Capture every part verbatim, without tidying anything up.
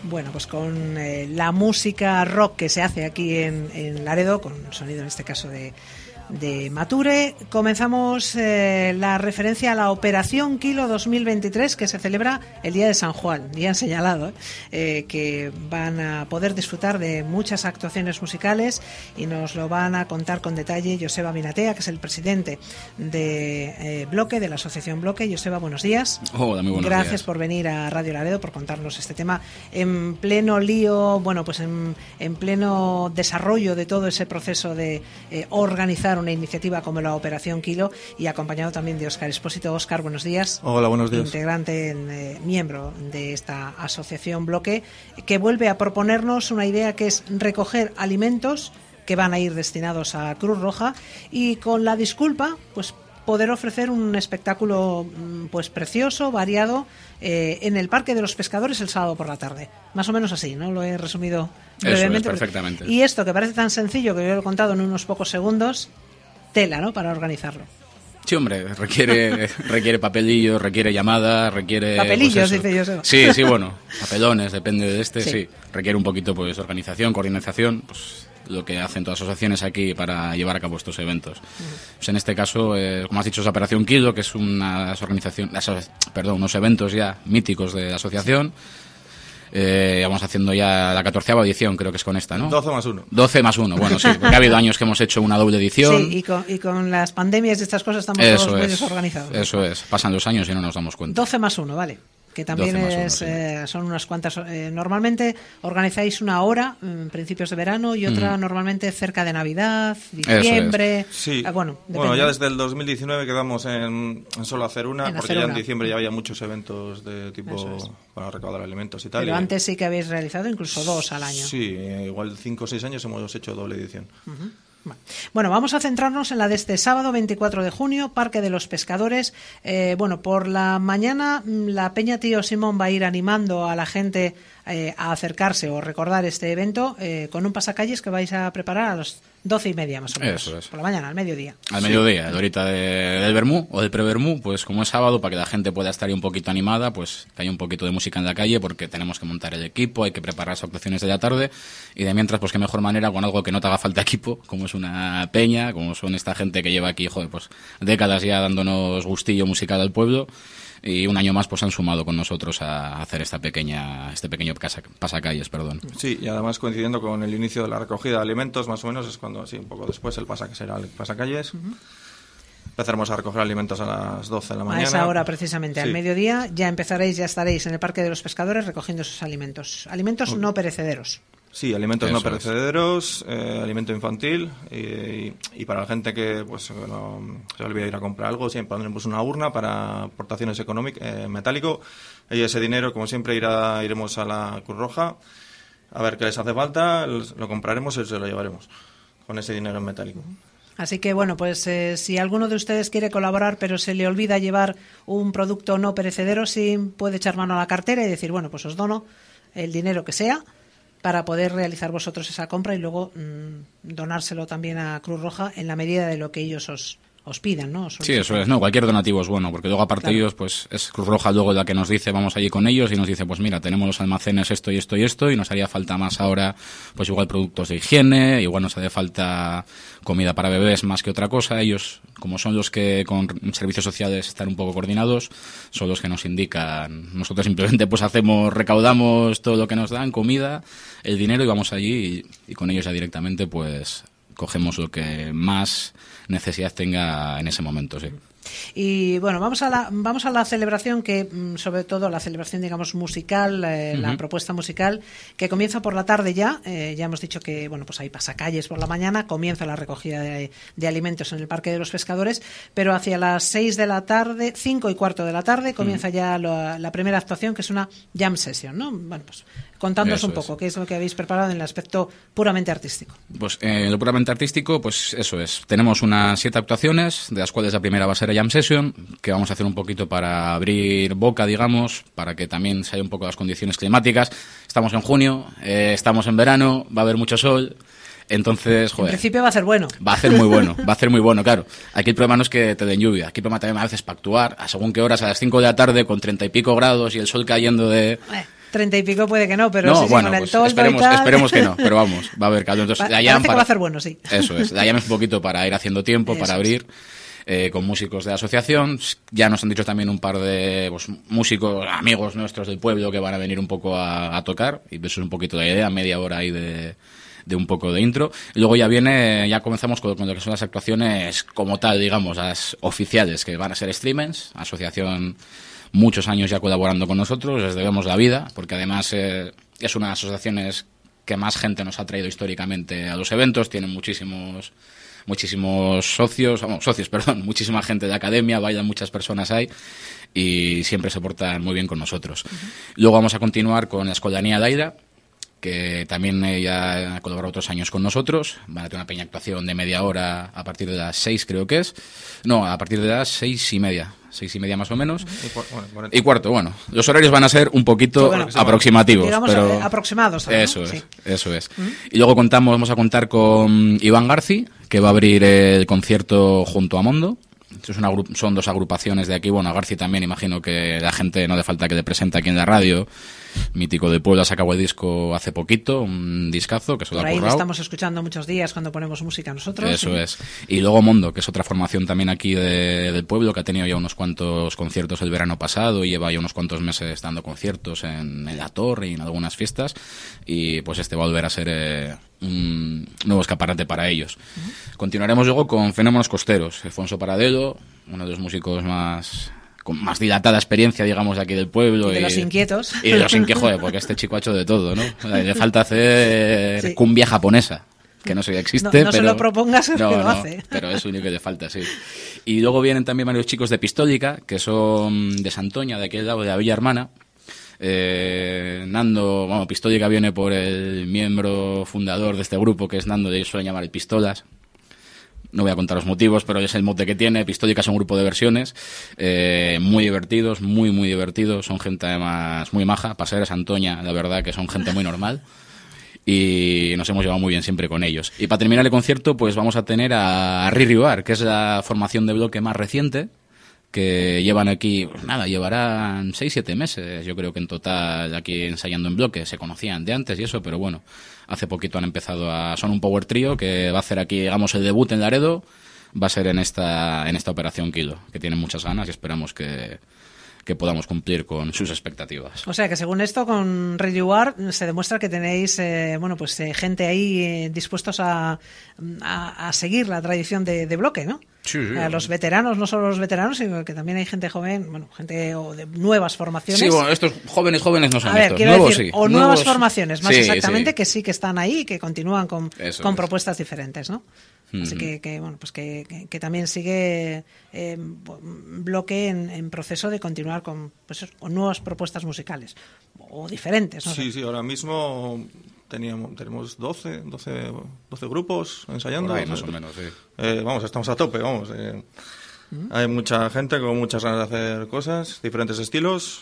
bueno, pues con eh, la música rock que se hace aquí en, en Laredo, con sonido en este caso de, de Mature. Comenzamos eh, la referencia a la Operación Kilo dos mil veintitrés, que se celebra el día de San Juan, día señalado, eh, que van a poder disfrutar de muchas actuaciones musicales y nos lo van a contar con detalle Joseba Minatea, que es el presidente de eh, Bloque, de la asociación Bloque. Joseba, buenos días. Hola, muy buenos Gracias días. por venir a Radio Laredo, por contarnos este tema en pleno lío, bueno, pues en, en pleno desarrollo de todo ese proceso de eh, organizar una iniciativa como la Operación Kilo, y acompañado también de Óscar Expósito. Óscar, buenos días. Hola, buenos días. Integrante, eh, miembro de esta asociación Bloque, que vuelve a proponernos una idea que es recoger alimentos que van a ir destinados a Cruz Roja y con la disculpa, pues poder ofrecer un espectáculo pues precioso, variado, eh, en el Parque de los Pescadores el sábado por la tarde. Más o menos así, ¿no? Lo he resumido brevemente. Eso es, perfectamente. Y esto, que parece tan sencillo, que yo lo he contado en unos pocos segundos, tela, ¿no?, para organizarlo. Sí, hombre, requiere requiere papelillos, requiere llamadas, requiere... Papelillos, pues dice Joseba. Sí, sí, bueno, papelones, depende de este, sí. Sí. Requiere un poquito, pues, organización, coordinación, pues lo que hacen todas las asociaciones aquí para llevar a cabo estos eventos. Uh-huh. Pues en este caso, eh, como has dicho, es Operación Kilo, que es una organización, perdón, unos eventos ya míticos de la asociación. Eh, vamos haciendo ya la catorceava edición, creo que es con esta, ¿no? doce más uno. doce más uno, bueno, sí, porque ha habido años que hemos hecho una doble edición. Sí, y con, y con las pandemias y estas cosas estamos eso todos muy es, desorganizados. Eso es, pasan los años y no nos damos cuenta. doce más uno, vale. Que también es, uno, sí. eh, son unas cuantas. Eh, normalmente organizáis una hora en principios de verano y otra mm. normalmente cerca de Navidad, diciembre. Es. Sí. Ah, bueno, bueno, ya desde el dos mil diecinueve quedamos en, en solo hacer una, en porque hacer ya una. en diciembre ya había muchos eventos de tipo es. para recaudar alimentos y tal. Pero y, antes sí que habéis realizado incluso dos al año. Sí, igual cinco o seis años hemos hecho doble edición. Uh-huh. Bueno, vamos a centrarnos en la de este sábado veinticuatro de junio, Parque de los Pescadores. Eh, bueno, por la mañana la Peña Tío Simón va a ir animando a la gente eh, a acercarse o recordar este evento eh, con un pasacalles que vais a preparar a las doce y media más o menos. Eso es. Por la mañana, al mediodía. Al mediodía, sí. Ahorita de, del Bermú o del pre-Bermú, pues como es sábado, para que la gente pueda estar ahí un poquito animada, pues que haya un poquito de música en la calle, porque tenemos que montar el equipo, hay que preparar las actuaciones de la tarde, y de mientras, pues qué mejor manera con algo que no te haga falta equipo, como es una peña, como son esta gente que lleva aquí, joder, pues décadas ya dándonos gustillo musical al pueblo, y un año más pues han sumado con nosotros a hacer esta pequeña este pequeño casa, pasacalles, perdón. Sí, y además coincidiendo con el inicio de la recogida de alimentos, más o menos es cuando, sí, un poco después el pasa, que será el pasacalles. Uh-huh. Empezaremos a recoger alimentos a las doce de la mañana. A esa hora, precisamente, sí. al mediodía, ya empezaréis, ya estaréis en el Parque de los Pescadores recogiendo esos alimentos. Alimentos uh-huh. no perecederos. Sí, alimentos Eso no perecederos, eh, alimento infantil y, y, y para la gente que pues no, se olvida ir a comprar algo, siempre pondremos una urna para aportaciones económicas, eh, metálico, y ese dinero, como siempre, irá iremos a la Cruz Roja a ver qué les hace falta, lo compraremos y se lo llevaremos con ese dinero en metálico. Así que, bueno, pues eh, si alguno de ustedes quiere colaborar pero se le olvida llevar un producto no perecedero, sí puede echar mano a la cartera y decir, bueno, pues os dono el dinero que sea para poder realizar vosotros esa compra y luego mmm, donárselo también a Cruz Roja en la medida de lo que ellos os, os pidan, ¿no? Os sí, eso es, no, cualquier donativo es bueno, porque luego aparte claro. ellos, pues es Cruz Roja luego la que nos dice, vamos allí con ellos y nos dice, pues mira, tenemos los almacenes esto y esto y esto y nos haría falta más ahora, pues igual productos de higiene, igual nos hace falta comida para bebés más que otra cosa. Ellos, como son los que con servicios sociales están un poco coordinados, son los que nos indican. Nosotros simplemente pues hacemos, recaudamos todo lo que nos dan, comida, el dinero y vamos allí y, y con ellos ya directamente pues cogemos lo que más necesidad tenga en ese momento, sí. Y bueno, vamos a la vamos a la celebración que, sobre todo la celebración, digamos, musical, eh, uh-huh. la propuesta musical, que comienza por la tarde ya. Eh, ya hemos dicho que, bueno, pues hay pasacalles por la mañana, comienza la recogida de, de alimentos en el Parque de los Pescadores, pero hacia las seis de la tarde, cinco y cuarto de la tarde, comienza uh-huh. ya lo, la primera actuación, que es una jam session, ¿no? Bueno, pues contándonos un poco, es. ¿qué es lo que habéis preparado en el aspecto puramente artístico? Pues en eh, lo puramente artístico, pues eso es. Tenemos unas siete actuaciones, de las cuales la primera va a ser Jam Session, que vamos a hacer un poquito para abrir boca, digamos, para que también se haya un poco las condiciones climáticas. Estamos en junio, eh, estamos en verano, va a haber mucho sol. Entonces, joder. En principio va a ser bueno. Va a ser muy bueno, va a ser muy bueno, claro. Aquí el problema no es que te den lluvia, aquí el problema también a veces para actuar, a según qué horas, a las cinco de la tarde, con treinta y pico grados y el sol cayendo de... Treinta y pico puede que no, pero no, sí, sí, bueno, con el pues toldo esperemos, y tal. esperemos que no, pero vamos, va a haber caldo. Entonces, Pa- de allá parece para, que va a ser bueno, sí. Eso es, de allá un poquito para ir haciendo tiempo, Eso para es. abrir. Eh, con músicos de la asociación. Ya nos han dicho también un par de pues, músicos, amigos nuestros del pueblo que van a venir un poco a, a tocar, y eso es un poquito la idea, media hora ahí de, de un poco de intro. Y luego ya viene, ya comenzamos con, con lo que son las actuaciones como tal, digamos, las oficiales, que van a ser streamers, asociación muchos años ya colaborando con nosotros, les debemos la vida, porque además eh, es una de las asociaciones que más gente nos ha traído históricamente a los eventos, tienen muchísimos muchísimos socios, vamos, socios, perdón, muchísima gente de academia, bailan muchas personas ahí y siempre se portan muy bien con nosotros. Uh-huh. Luego vamos a continuar con la Escolanía Daira, que también ella ha colaborado otros años con nosotros. Van a tener una pequeña actuación de media hora a partir de las seis, creo que es. No, a partir de las seis y media. Seis y media más o menos. Y, cu bueno, y cuarto, bueno. Los horarios van a ser un poquito bueno, aproximativos. Digamos, pero aproximados. También, eso ¿no? es, sí. eso es. ¿Mm? Y luego contamos, vamos a contar con Iván Garci, que va a abrir el concierto junto a Mondo. Es una, son dos agrupaciones de aquí. Bueno, a Garci también, imagino que la gente no le falta que le presente aquí en la radio. Mítico de Puebla, sacó el disco hace poquito, un discazo que se lo ha currado. Por ahí lo estamos escuchando muchos días cuando ponemos música nosotros. Eso ¿sí? es. Y luego Mondo, que es otra formación también aquí de, del pueblo, que ha tenido ya unos cuantos conciertos el verano pasado y lleva ya unos cuantos meses dando conciertos en, en La Torre y en algunas fiestas. Y pues este va a volver a ser eh, un nuevo escaparate para ellos. Uh-huh. Continuaremos luego con Fenómenos Costeros. Alfonso Paradelo, uno de los músicos más... con más dilatada experiencia, digamos, de aquí del pueblo. Y de y, los inquietos. Y de los inquietos, joder, porque este chico ha hecho de todo, ¿no? Le falta hacer sí. cumbia japonesa, que no sé si existe, no, no pero... se lo propongas, no, que lo no, hace. Pero es lo único que le falta, sí. Y luego vienen también varios chicos de Pistólica, que son de Santoña, de aquel lado de la Villa Hermana. Eh, Nando, bueno, Pistólica viene por el miembro fundador de este grupo, que es Nando, de ellos suelen llamar el Pistolas. No voy a contar los motivos, pero es el mote que tiene. Pistólica es un grupo de versiones eh, muy divertidos, muy, muy divertidos. Son gente además muy maja. Para ser Santoña, la verdad que son gente muy normal. Y nos hemos llevado muy bien siempre con ellos. Y para terminar el concierto, pues vamos a tener a Riri Bar, que es la formación de bloque más reciente, que llevan aquí, pues nada, llevarán seis, siete meses, yo creo que en total aquí ensayando en bloque. Se conocían de antes y eso, pero bueno, hace poquito han empezado a... Son un power trio que va a hacer aquí, digamos, el debut en Laredo, va a ser en esta en esta operación Kilo, que tienen muchas ganas y esperamos que, que podamos cumplir con sus expectativas. O sea que según esto, con Radio War se demuestra que tenéis eh, bueno pues eh, gente ahí eh, dispuestos a, a, a seguir la tradición de, de bloque, ¿no? Sí, sí, a los veteranos, no solo los veteranos, sino que también hay gente joven, bueno, gente o de nuevas formaciones. Sí, bueno, estos jóvenes jóvenes no son a ver, estos, quiero nuevos decir, sí. o nuevos... nuevas formaciones, más sí, exactamente, sí. que sí que están ahí y que continúan con, con propuestas diferentes, ¿no? Mm-hmm. Así que, que bueno, pues que, que, que también sigue eh, bloque en, en proceso de continuar con, pues, con nuevas propuestas musicales o diferentes, ¿no? Sí, sé. sí, ahora mismo teníamos tenemos doce, doce, doce grupos ensayando. Por ahí, más o menos, sí. Eh, vamos, estamos a tope, vamos. Eh, ¿Mm? Hay mucha gente con muchas ganas de hacer cosas, diferentes estilos.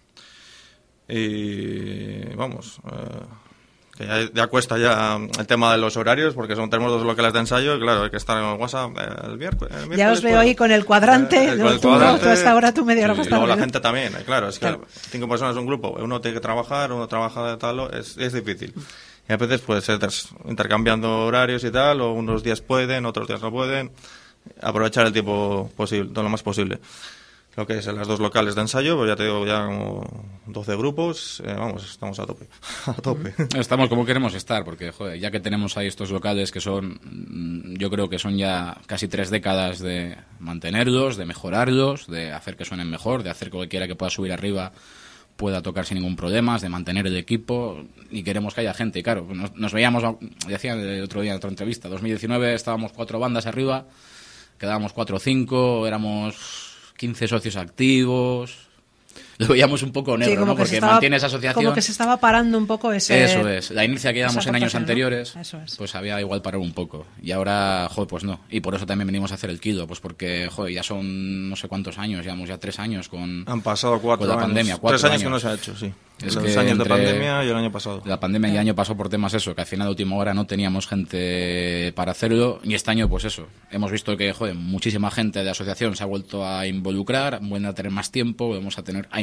Y vamos... Eh, que ya, ya cuesta ya el tema de los horarios, porque son, tenemos dos locales de ensayo y claro, hay que estar en el WhatsApp el miércoles. El miércoles ya os veo pues, ahí con el cuadrante, eh, con el tú, cuadrante tú hasta ahora, tú media hora y más luego tarde, la ¿no? gente también, claro, es que claro. cinco personas es un grupo, uno tiene que trabajar, uno trabaja de tal, es, es difícil. Y a veces pues estás intercambiando horarios y tal, o unos días pueden, otros días no pueden. Aprovechar el tiempo posible, todo lo más posible. Lo que es en las dos locales de ensayo, pues ya te digo, ya como doce grupos, eh, vamos, estamos a tope, a tope. Estamos como queremos estar, porque joder, ya que tenemos ahí estos locales que son, yo creo que son ya casi tres décadas de mantenerlos, de mejorarlos, de hacer que suenen mejor, de hacer que cualquiera que pueda subir arriba pueda tocar sin ningún problema, de mantener el equipo, y queremos que haya gente. Y claro, nos, nos veíamos, decía el otro día en otra entrevista, dos mil diecinueve estábamos cuatro bandas arriba, quedábamos cuatro o cinco, éramos quince socios activos. Lo veíamos un poco negro, sí, ¿no? Porque estaba, mantiene esa asociación. Como que se estaba parando un poco ese... Eso es. La inercia que llevamos en años anteriores, ¿no? Eso es. Pues había igual parado un poco. Y ahora, joder, pues no. Y por eso también venimos a hacer el Kilo, pues porque, joder, ya son no sé cuántos años, llevamos ya tres años con... Han pasado cuatro con la años. pandemia. Cuatro tres años, años que no se ha hecho, sí. Es Los que años de entre pandemia y el año pasado. La pandemia y el año pasó por temas eso, que al final de última hora no teníamos gente para hacerlo, y este año pues eso. Hemos visto que, joder, muchísima gente de la asociación se ha vuelto a involucrar, vuelven a tener más tiempo, vamos a tener, hay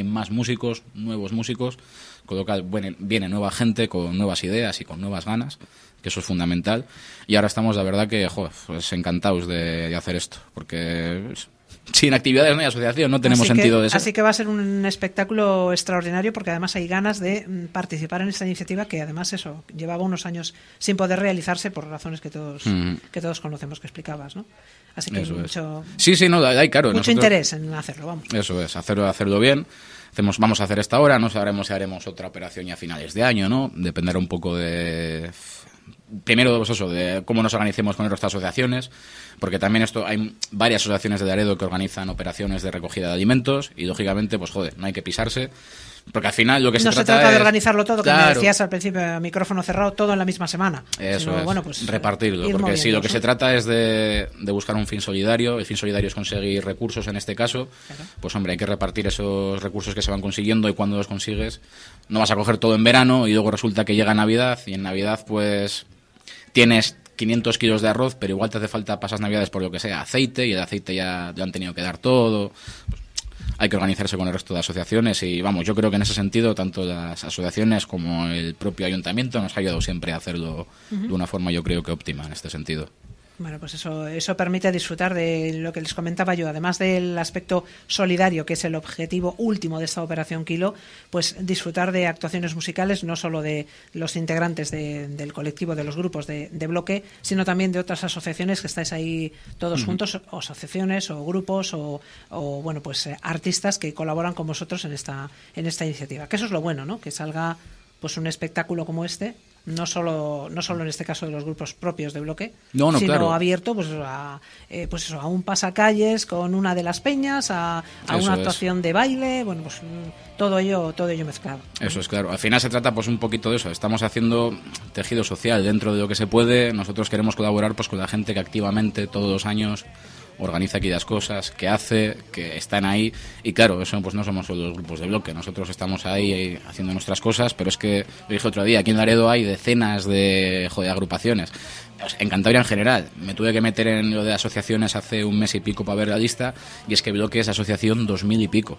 más músicos, nuevos músicos, con lo cual viene, viene nueva gente con nuevas ideas y con nuevas ganas, que eso es fundamental. Y ahora estamos, la verdad, que joder, pues encantados de, de hacer esto, porque pues, sin actividades no hay asociación, no tenemos así sentido que, de ser. Así que va a ser un espectáculo extraordinario, porque además hay ganas de participar en esta iniciativa, que además eso llevaba unos años sin poder realizarse por razones que todos mm. que todos conocemos, que explicabas, ¿no? Así que eso hay mucho, es. Sí, sí, no, hay claro. mucho nosotros, interés en hacerlo, vamos. Eso es, hacerlo, hacerlo bien. Hacemos, vamos a hacer esta hora, no sabremos si haremos otra operación ya a finales de año, ¿no? Dependerá un poco de... Primero, pues eso, de cómo nos organicemos con nuestras asociaciones, porque también esto hay varias asociaciones de Laredo que organizan operaciones de recogida de alimentos y, lógicamente, pues joder, no hay que pisarse, porque al final lo que se no trata se trata es, de organizarlo todo, claro, que me decías al principio, a micrófono cerrado, todo en la misma semana. Eso sino, es, bueno, pues, repartirlo, porque si lo que se trata es de, de buscar un fin solidario, el fin solidario es conseguir recursos en este caso, claro. Pues hombre, hay que repartir esos recursos que se van consiguiendo, y cuando los consigues no vas a coger todo en verano y luego resulta que llega Navidad y en Navidad pues tienes quinientos kilos de arroz, pero igual te hace falta, pasas Navidades por lo que sea, aceite, y el aceite ya lo han tenido que dar todo. Pues hay que organizarse con el resto de asociaciones y, vamos, yo creo que en ese sentido tanto las asociaciones como el propio ayuntamiento nos ha ayudado siempre a hacerlo uh-huh. de una forma, yo creo que óptima en este sentido. Bueno, pues eso, eso permite disfrutar de lo que les comentaba yo, además del aspecto solidario, que es el objetivo último de esta Operación Kilo, pues disfrutar de actuaciones musicales, no solo de los integrantes de, del colectivo, de los grupos de, de bloque, sino también de otras asociaciones que estáis ahí todos uh-huh. juntos, o asociaciones o grupos o, o bueno, pues eh, artistas que colaboran con vosotros en esta, en esta iniciativa. Que eso es lo bueno, ¿no? Que salga pues un espectáculo como este, no solo no solo en este caso de los grupos propios de bloque, no, no, sino claro. abierto pues a eh, pues eso, a un pasacalles con una de las peñas, a, a una actuación es. de baile, bueno, pues todo ello todo ello mezclado. Eso es, claro. Al final se trata pues un poquito de eso. Estamos haciendo tejido social dentro de lo que se puede. Nosotros queremos colaborar pues con la gente que activamente todos los años organiza aquí las cosas, que hace, que están ahí, y claro, eso pues no somos solo los grupos de bloque, nosotros estamos ahí haciendo nuestras cosas, pero es que, lo dije otro día, aquí en Laredo hay decenas de, joder, agrupaciones, en Cantabria en general, me tuve que meter en lo de asociaciones hace un mes y pico para ver la lista, y es que bloque es asociación dos mil y pico.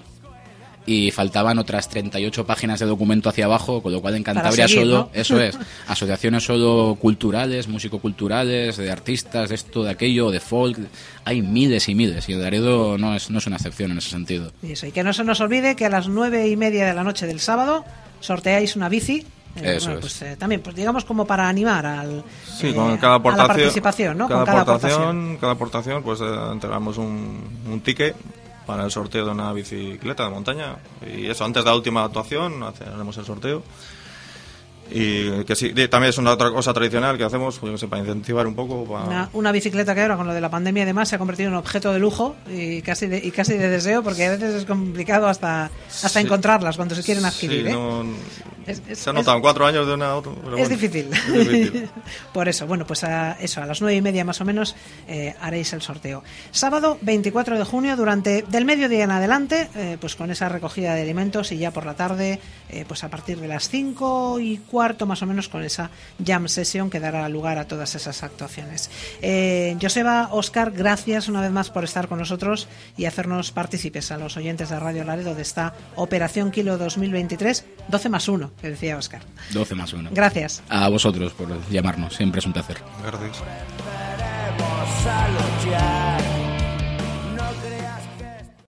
Y faltaban otras treinta y ocho páginas de documento hacia abajo, con lo cual en Cantabria seguir, solo, ¿no? Eso es, asociaciones solo culturales, músico-culturales, de artistas, de esto, de aquello, de folk, hay miles y miles, y el Laredo no es, no es una excepción en ese sentido. Y eso, y que no se nos olvide que a las nueve y media de la noche del sábado sorteáis una bici. Eh, Eso bueno, es. pues eh, también, pues digamos como para animar al, sí, eh, con cada aportación, a la participación, ¿no? Cada, con cada aportación, aportación, cada aportación, pues eh, entregamos un, un ticket para el sorteo de una bicicleta de montaña, y eso antes de la última actuación haremos el sorteo. Y que sí, también es una otra cosa tradicional que hacemos, pues, no sé, para incentivar un poco. Para... Una, una bicicleta que ahora con lo de la pandemia y demás se ha convertido en un objeto de lujo y casi de, y casi de deseo, porque a veces es complicado hasta hasta sí. encontrarlas cuando se quieren adquirir. Sí, ¿eh? no, es, es, se han notado es, cuatro años de una a otra. Pero es, bueno, difícil. es difícil. Por eso, bueno, pues a eso, a las nueve y media más o menos eh, haréis el sorteo. Sábado veinticuatro de junio, durante del mediodía en adelante, eh, pues con esa recogida de alimentos, y ya por la tarde, eh, pues a partir de las cinco y cuarto más o menos, con esa jam session que dará lugar a todas esas actuaciones. Eh, Joseba, Óscar, gracias una vez más por estar con nosotros y hacernos partícipes a los oyentes de Radio Laredo de esta Operación Kilo dos mil veintitrés, doce más uno, que decía Óscar. doce más uno. Gracias. A vosotros por llamarnos, siempre es un placer. Gracias.